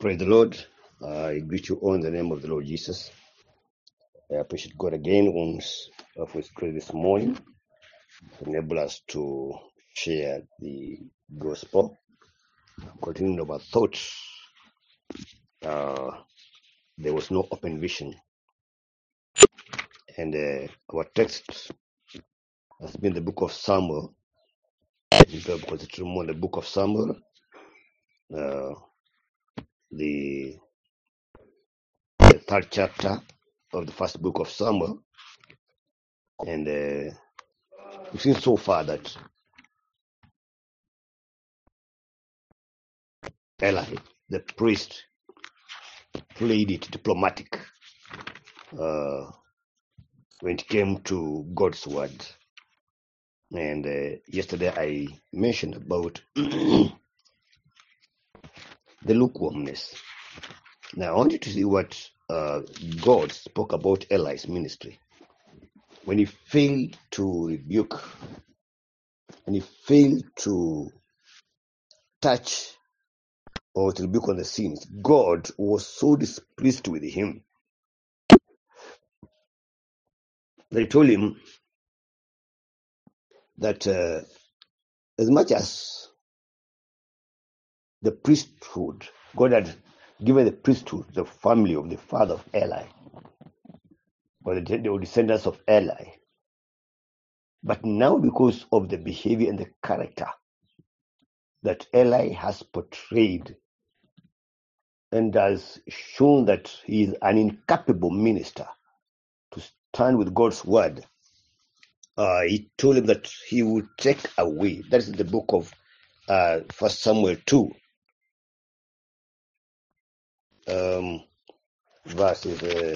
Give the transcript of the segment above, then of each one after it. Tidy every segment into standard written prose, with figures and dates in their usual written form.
Praise the Lord. I greet you all in the name of the Lord Jesus. I appreciate God again for His grace this morning to enable us to share the gospel. Continuing our thoughts, there was no open vision, and our text has been the book of Samuel, because it's more the book of Samuel, uh, the third chapter of the first book of Samuel, and we've seen so far that Eli, the priest, played it diplomatic when it came to God's word. And yesterday I mentioned about the lukewarmness. Now I want you to see what God spoke about Eli's ministry. When he failed to rebuke, when he failed to touch or to rebuke on the sins, God was so displeased with him that he told him that as much as the priesthood, God had given the priesthood to the family of the father of Eli, or the descendants of Eli. But now, because of the behavior and the character that Eli has portrayed and has shown that he is an incapable minister to stand with God's word, he told him that he would take away. That is the book of 1 Samuel 2, verses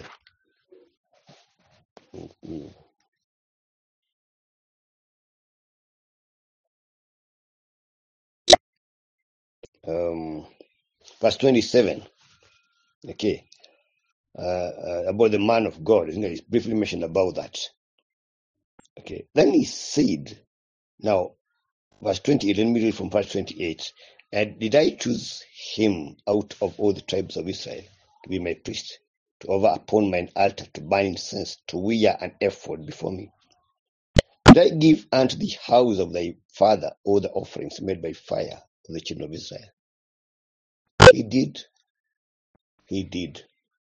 27. Okay, about the man of God, isn't it? It's briefly mentioned about that. Okay, then he said, now, verse 28, let me read from verse 28. And did I choose him out of all the tribes of Israel to be my priest, to offer upon mine altar, to burn incense, to wear an ephod before me? Did I give unto the house of thy father all the offerings made by fire of the children of Israel? He did. He did.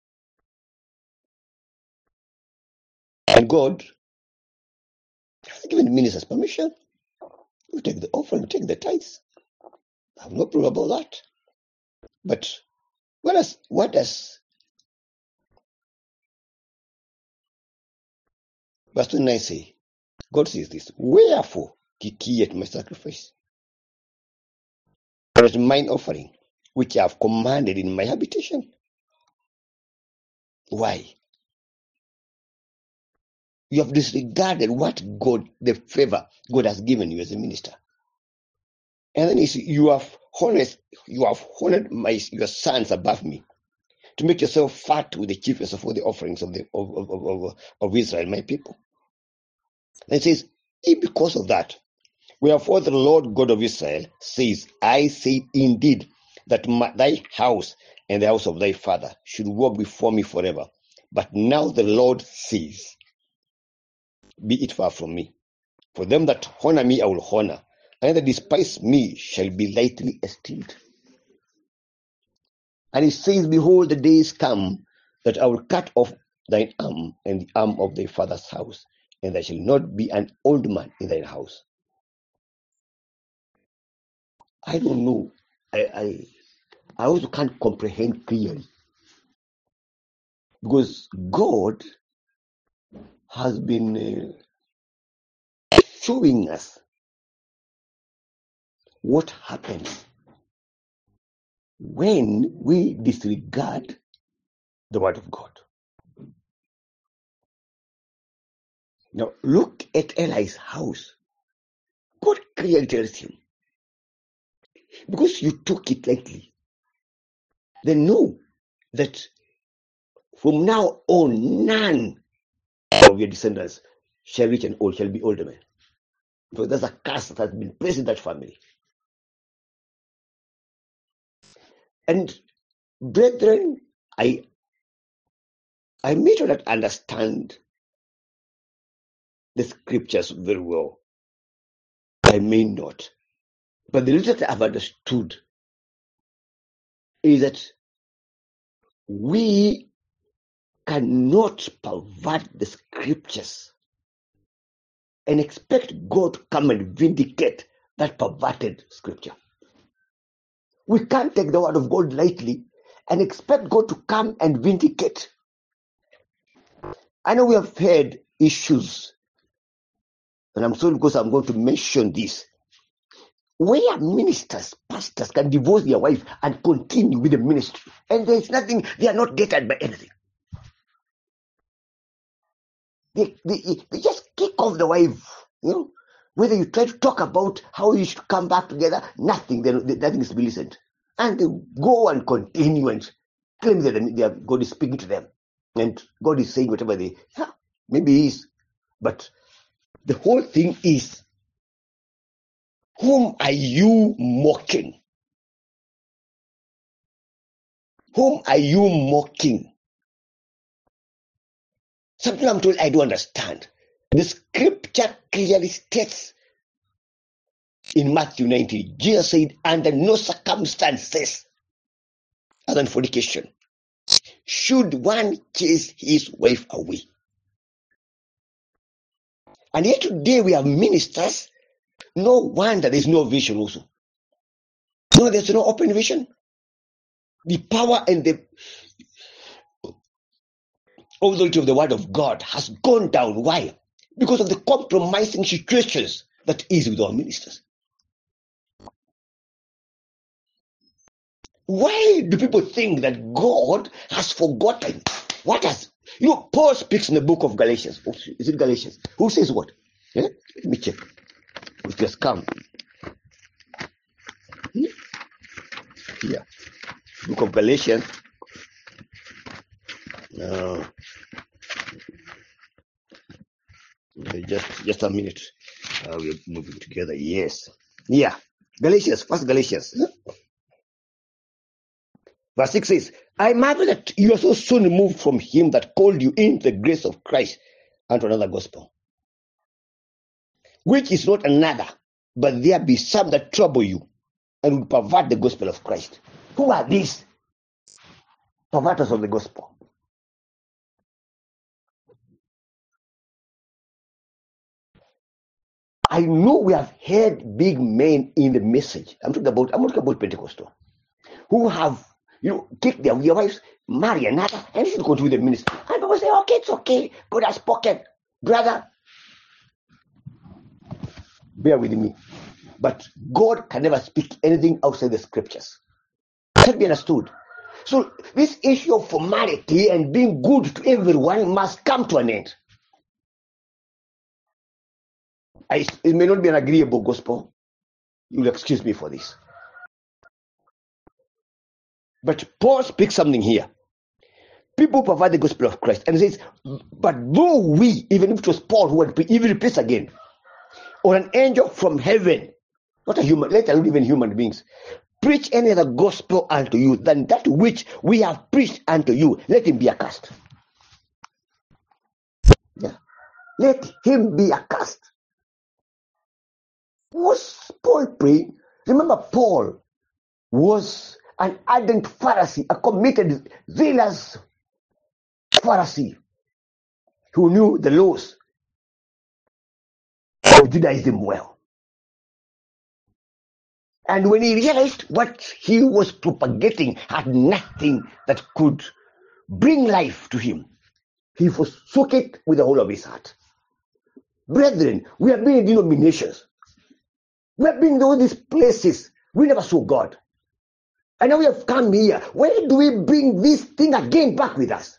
And God has given ministers permission. You take the offering, take the tithes. I have no problem about that. But what does verse 29 say? God says this, wherefore keep ye at my sacrifice, or at mine offering, which I have commanded in my habitation? Why? You have disregarded what God, the favor God has given you as a minister. And then you have honored your sons above me, to make yourself fat with the chiefest of all the offerings of Israel, my people. And it says, if because of that, wherefore the Lord God of Israel says, I say indeed that thy house and the house of thy father should walk before me forever. But now the Lord says, be it far from me. For them that honor me I will honor, and that despise me shall be lightly esteemed. And he says, behold, the days come that I will cut off thine arm and the arm of thy father's house, and there shall not be an old man in thine house. I don't know. I also can't comprehend clearly, because God has been showing us what happens when we disregard the word of God. Now look at Eli's house. God clearly tells him, because you took it lightly, then know that from now on none of your descendants shall reach an old, shall be older men. Because that's a curse that has been placed in that family. And Brethren, I may not understand the scriptures very well. I may not. But the little that I've understood is that we cannot pervert the scriptures and expect God to come and vindicate that perverted scripture. We can't take the word of God lightly and expect God to come and vindicate. I know we have had issues, and I'm sorry because I'm going to mention this, where ministers, pastors can divorce their wife and continue with the ministry, and there's nothing, they are not gated by anything. They just kick off the wife, whether you try to talk about how you should come back together, nothing is to be listened. And they go and continue and claim that God is speaking to them. And God is saying whatever maybe he is. But the whole thing is, whom are you mocking? Whom are you mocking? Something I'm told I don't understand. The scripture clearly states in Matthew 19, Jesus said, under no circumstances other than fornication should one chase his wife away. And yet today we have ministers. No wonder there's no vision also. No, there's no open vision. The power and the authority of the word of God has gone down. Why? Because of the compromising situations that is with our ministers. Why do people think that God has forgotten? Paul speaks in the book of Galatians. Is it Galatians? Who says what? Yeah? Let me check. It just come. Yeah. Book of Galatians. Just a minute. We're moving together. Yes. Yeah. Galatians. First Galatians. Verse 6 says, I marvel that you are so soon removed from him that called you into the grace of Christ unto another gospel, which is not another, but there be some that trouble you and will pervert the gospel of Christ. Who are these perverters of the gospel? I know we have heard big men in the message. I'm talking about Pentecostal, who have kick their wives, marry another, and still continue the ministry. And people say, okay, it's okay. God has spoken. Brother, bear with me. But God can never speak anything outside the scriptures. It can be understood. So this issue of formality and being good to everyone must come to an end. It may not be an agreeable gospel. You'll excuse me for this. But Paul speaks something here. People pervert the gospel of Christ and says, but though we, even if it was Paul who would even repeats again, or an angel from heaven, not a human, let alone even human beings, preach any other gospel unto you than that which we have preached unto you, let him be accursed. Yeah. Let him be accursed. Was Paul praying? Remember, Paul was an ardent Pharisee, a committed, zealous Pharisee who knew the laws of Judaism well. And when he realized what he was propagating had nothing that could bring life to him, he forsook it with the whole of his heart. Brethren, we have been in denominations. We have been in all these places. We never saw God. And now we have come here. Why do we bring this thing again back with us?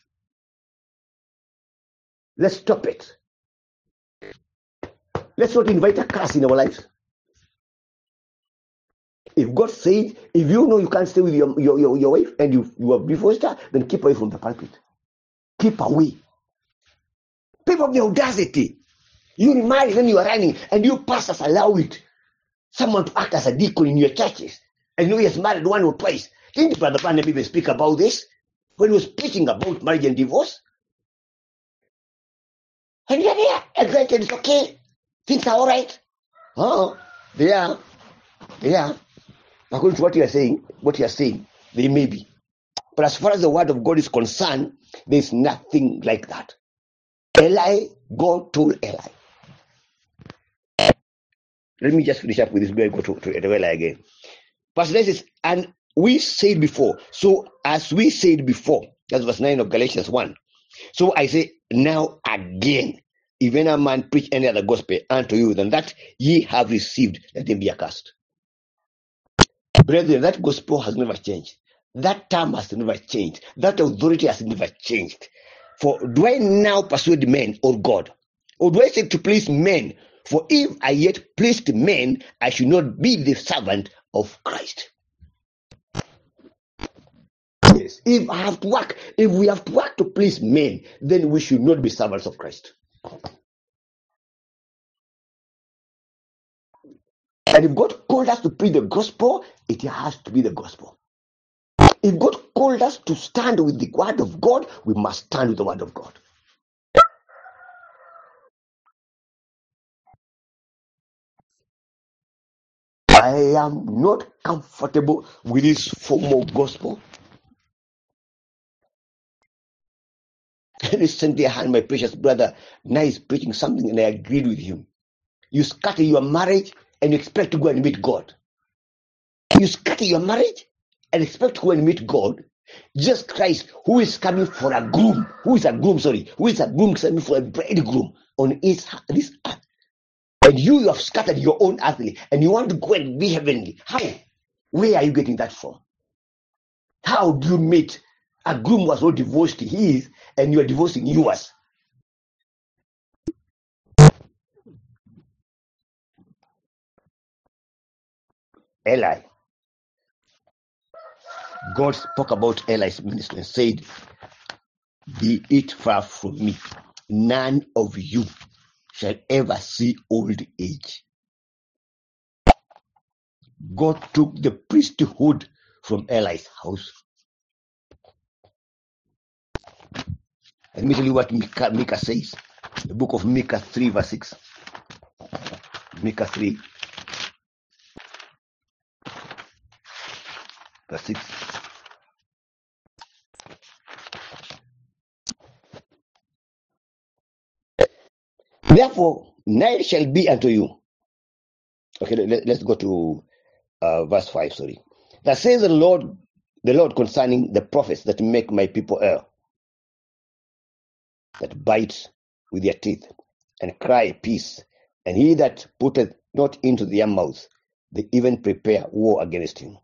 Let's stop it. Let's not invite a curse in our lives. If God said, if you know you can't stay with your wife and you have divorced her, then keep away from the pulpit. Keep away. People have the audacity. You remarry, then you are running, and you pastors allow it. Someone to act as a deacon in your churches. And you know he has married one or twice. Didn't Brother Branham even speak about this when he was preaching about marriage and divorce? And yeah, granted, it's okay. Things are all right. Oh, they are. According to what you are saying, they may be. But as far as the word of God is concerned, there's nothing like that. Eli, God told Eli. Let me just finish up with this before I go to Eli again. Verse 9 says, and we said before, so as we said before, that's verse 9 of Galatians 1. So I say now again, if any man preach any other gospel unto you than that ye have received, let him be accursed. Brethren, that gospel has never changed. That term has never changed. That authority has never changed. For do I now persuade men or God? Or do I seek to please men? For if I yet pleased men, I should not be the servant of Christ. Yes, if we have to work to please men, then we should not be servants of Christ. And if God called us to preach the gospel, it has to be the gospel. If God called us to stand with the word of God, we must stand with the word of God. I am not comfortable with this formal gospel. Recently, I had my precious brother Nice preaching something, and I agreed with him. You scatter your marriage and you expect to go and meet God. You scatter your marriage and expect to go and meet God. Jesus Christ, who is coming for a groom, who is a groom coming for a bridegroom on this earth. And you have scattered your own earthly, and you want to go and be heavenly. How? Where are you getting that from? How do you meet a groom who was not divorced his, and you are divorcing yours? Eli. God spoke about Eli's ministry and said, be it far from me. None of you shall ever see old age. God took the priesthood from Eli's house. Let me tell you what Micah says. The book of Micah 3 verse 6. Micah 3 verse 6. Therefore, night shall be unto you. Okay, let's go to verse 5, sorry. That says the Lord concerning the prophets that make my people err, that bite with their teeth, and cry peace, and he that putteth not into their mouths, they even prepare war against him.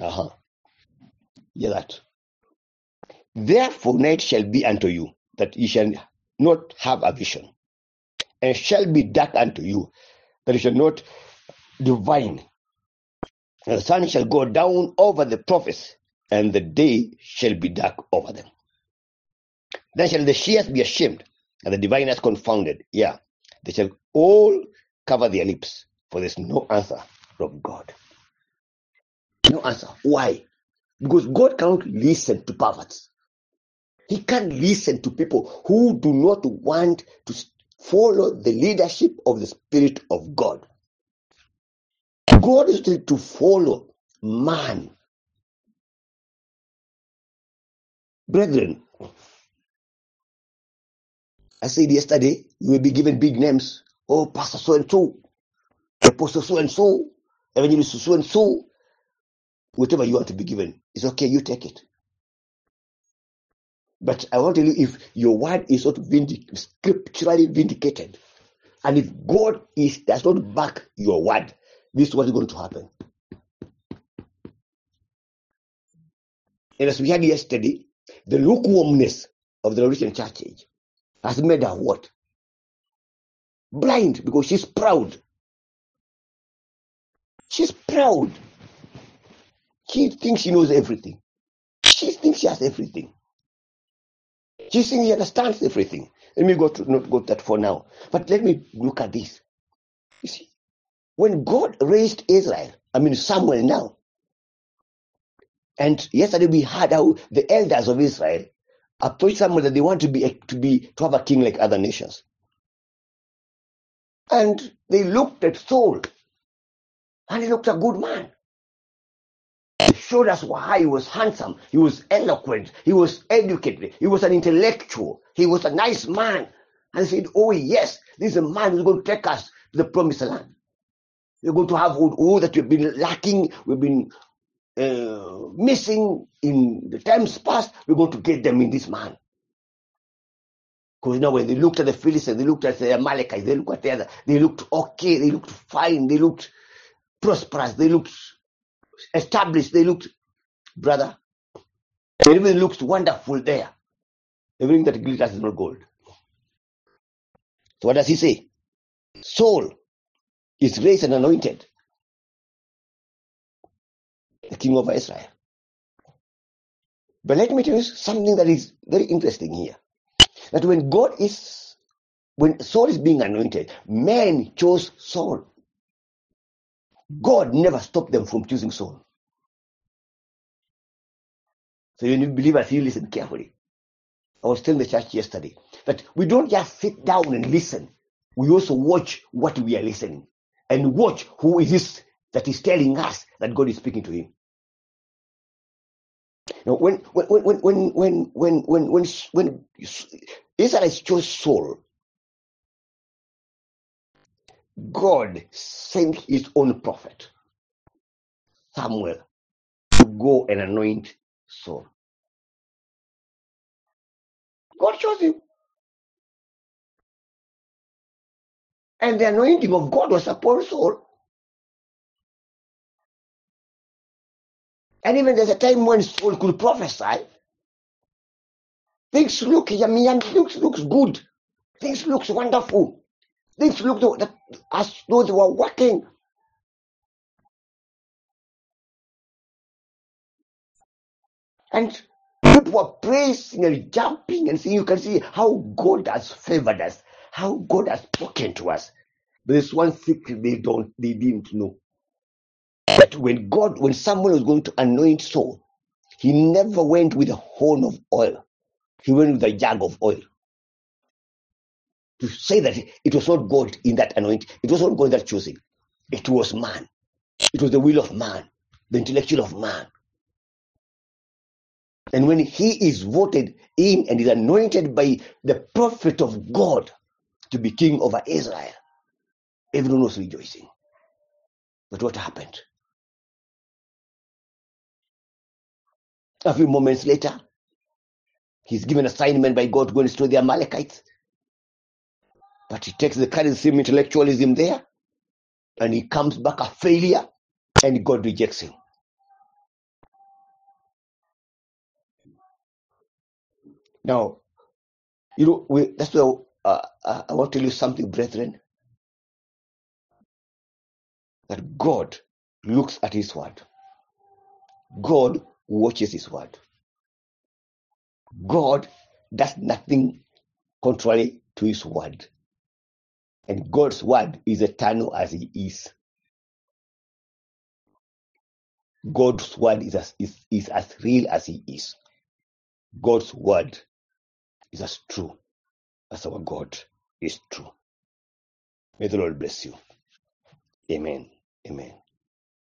Hear that. Therefore night shall be unto you, that ye shall not have a vision, and shall be dark unto you, that ye shall not divine. And the sun shall go down over the prophets, and the day shall be dark over them. Then shall the seers be ashamed, and the diviners confounded. Yeah, they shall all cover their lips, for there is no answer from God. No answer. Why? Because God cannot listen to perverts. He can't listen to people who do not want to follow the leadership of the Spirit of God. God is ready to follow man. Brethren, I said yesterday, you will be given big names. Oh, Pastor so-and-so, Apostle so-and-so, Evangelist so-and-so. Whatever you want to be given, it's okay, you take it. But I want to tell you, if your word is not scripturally vindicated, and if God does not back your word, this is what is going to happen. And as we had yesterday, the lukewarmness of the Norwegian church age has made her what? Blind, because she's proud. She's proud. She thinks she knows everything. She thinks she has everything. She thinks she understands everything. Let me not go that far now. But let me look at this. You see, when God raised Israel, Samuel now, And yesterday we heard how the elders of Israel approached someone that they want to have a king like other nations. And they looked at Saul, and he looked a good man. He showed us why he was handsome, he was eloquent, he was educated, he was an intellectual, he was a nice man. And they said, oh yes, this is a man who's going to take us to the promised land. We're going to have all that we've been lacking, we've been missing in the times past. We're going to get them in this man. Because now when they looked at the Philistines, they looked at the Amalekites, they looked at the other, they looked okay, they looked fine, they looked prosperous, they looked established, they looked, brother, everything looks wonderful there. Everything that glitters is not gold. So what does he say? Saul is raised and anointed the king of Israel. But let me tell you something that is very interesting here. That when Saul is being anointed, men chose Saul. God never stopped them from choosing Saul. So you believers, you listen carefully. I was telling the church yesterday that we don't just sit down and listen. We also watch what we are listening and watch who is this that is telling us that God is speaking to him. Now, when Israelites chose Saul, God sent his own prophet, Samuel, to go and anoint Saul. God chose him. And the anointing of God was upon Saul. And even there's a time when Saul could prophesy. Things look yummy, looks good. Things looks wonderful. Things look as though they were working. And people were praising and jumping and saying, you can see how God has favored us, how God has spoken to us. But there's one secret they didn't know. That when someone was going to anoint Saul, he never went with a horn of oil. He went with a jug of oil. To say that it was not God in that anointing, it was not God that choosing. It was man. It was the will of man, the intellectual of man. And when he is voted in and is anointed by the prophet of God to be king over Israel, everyone was rejoicing. But what happened? A few moments later, he's given assignment by God to go and destroy the Amalekites. But he takes the charism, intellectualism there, and he comes back a failure, and God rejects him. Now, that's why I want to tell you something, brethren, that God looks at his word. God watches his word. God does nothing contrary to his word. And God's word is eternal as he is. God's word is as real as he is. God's word is as true as our God is true. May the Lord bless you. Amen. Amen.